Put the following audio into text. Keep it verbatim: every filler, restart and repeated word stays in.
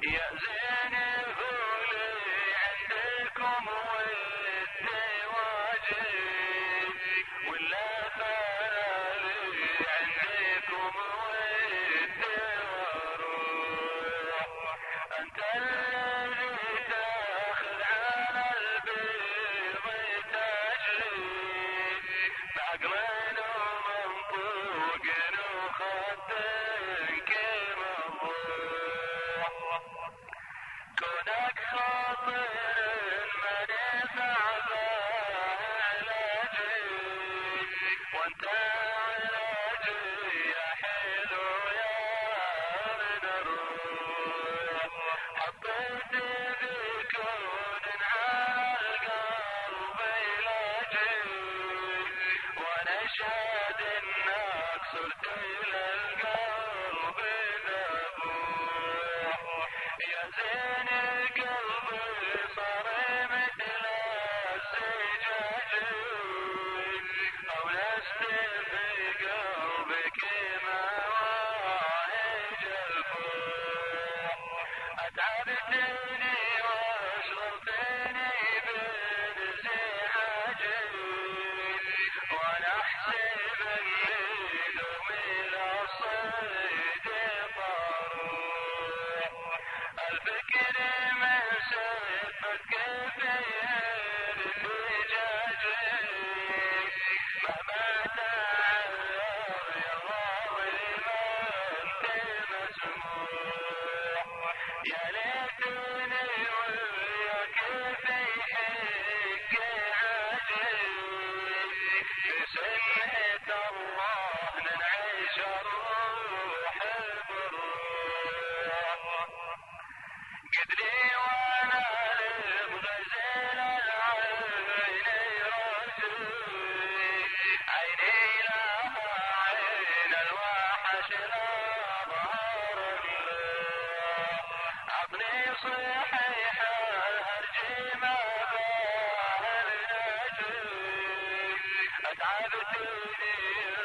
يا زين قولي عندكم ودي واجب ولا فالي عندكم ودي واروح. انت الذي تاخذ على البيض تجري بعقل ومنطوق وخدك مضروح. كونك خاطر ما نفع علاجي وانت علاجي يا حلو يا من الروح. حطيت بكون على القلب علاجي وانا شاد انك صرت للقلب ذبوح. يا زين قلبي صار مثل الزجاج او لست في قلبك مواهج الفوح. اتعبتني واشغلتني بانزعاجي وانا احسب اني دومي للصيد طروح. الفكر من سبك في الفجاجي مهما تعرض يا ظالم انت مسموح. يا ليتني وياك في حق عاجل في سنة الله ننعش الروح بالروح. قدري وانا لبغزل العين رجل عيني لها عين الوحش لا ظهر له. عطني صحيح الهرج ما باه النجل اتعبتني